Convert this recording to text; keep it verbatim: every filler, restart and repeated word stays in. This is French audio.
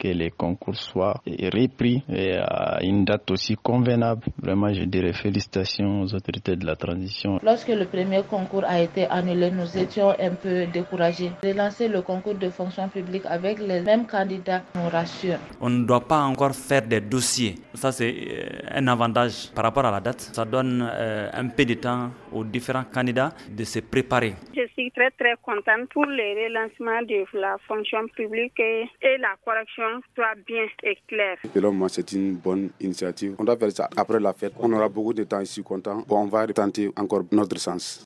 que les concours soient repris et à une date aussi convenable. Vraiment, je dirais félicitations aux autorités de la transition. Lorsque le premier concours a été annulé, nous étions un peu découragés. Relancer le concours de fonction publique avec les mêmes candidats nous rassure. On ne doit pas encore faire des dossiers. Ça, c'est un avantage par rapport à la date. Ça donne euh, un peu de temps aux différents candidats de se préparer. Je suis très très contente pour le relancement de la fonction publique et, et la correction soit bien et claire. Selon moi, c'est une bonne initiative. On doit faire ça après la fête. On aura beaucoup de temps ici content. Bon, on va tenter encore notre sens.